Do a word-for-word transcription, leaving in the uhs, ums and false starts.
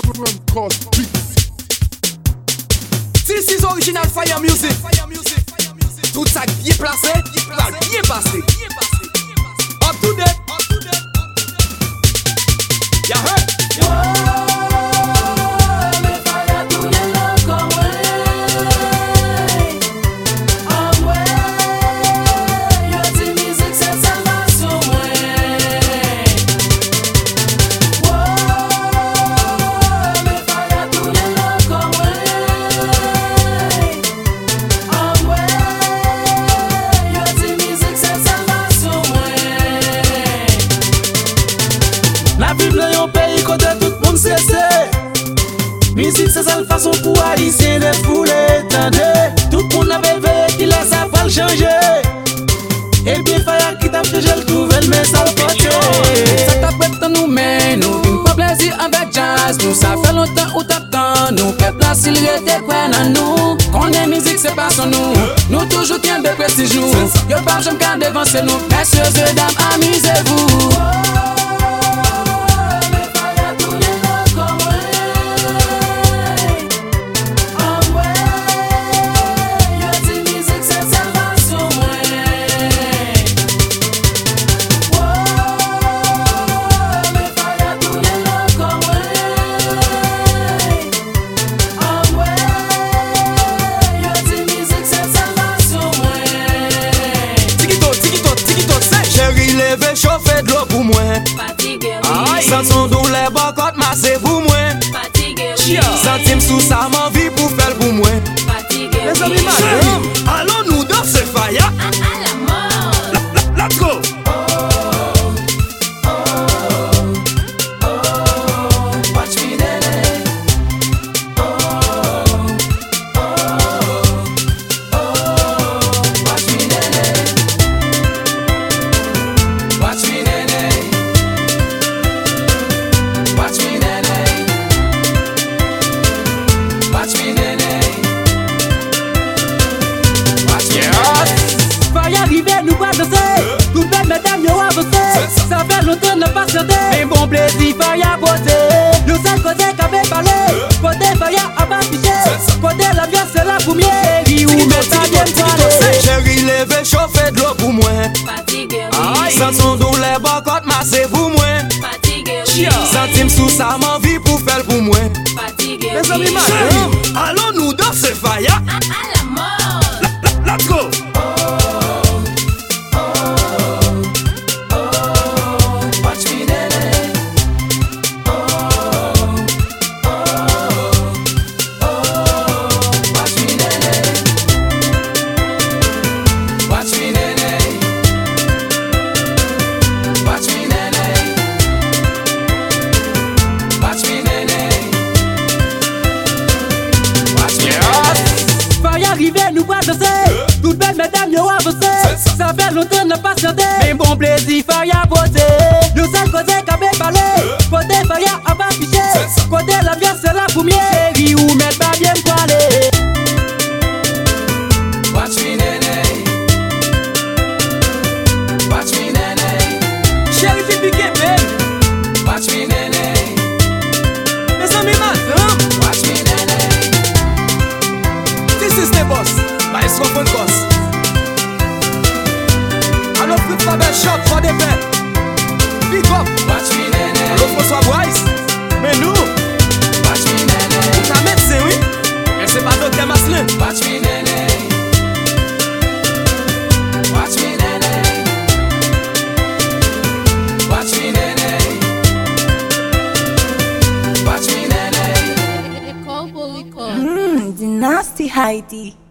This is original fire music. Tout ça bien placé, bien passé. Up to date. Ya heard? Musique c'est seule façon pour haïtien de fouler tendre. Tout le monde avait veillé qu'il a sa va le changer. Et bien faya qui t'a fait je trouve mais ça le porte. Ça t'appelle dans nous mais nous v'in pas plaisir avec jazz. Nous ça fait longtemps ou t'attends. Nous quelle place il était quoi dans nous. Qu'on est musique c'est pas son nous. Nous toujours tiens de prestige nous. Yo pas j'aime qu'à devancer nous. Messieurs et dames amusez-vous. Chauffer de l'eau pour moi. Sans son douleur, bon côté massé pour moi. Centime sous sa m'envie pour faire pour moi. Les amis, madame, allons nous danser fire. Let's go. Toutes belles mesdames yo avancé. Ça fait longtemps ne pas chanter. Mais bon plaisir faya poser. Yo seul côté qu'avait parlé. Côté faya a pas affiché. Côté l'ambiance c'est la première. Et où mais ça bien parler. Chérie levé chauffer de l'eau pour moi. Sans son douleur bon côté massé pour moi. Centime sous sa m'envie pour faire pour moi. Les amis madame, allons nous danser fire. Let's go. Nous pas danser. Toutes belles mesdames yo avancé. Ça fait longtemps ne pas chanter. Mais bon plaisir faya poser. Yo seul côté qu'avait parlé. Côté faya a pas affiché. Côté l'ambiance c'est la première. Et où mais pas bien parler. Watch me nene. Watch me nene. Chérie fit piqué babe. Watch me nene. Mes amis madame. Watch me nene. This is the boss. Maestro Foncos. Allo Fritz Babel Shop for the bed. Big up. Watch me nene. Allo François Bois. Mais nous. Watch me nene. Ta médecin oui. Mais c'est pas docteur Maslin. Watch me nene. Watch me nene. Watch me nene. Watch me nene. Mmm, the nasty Heidi.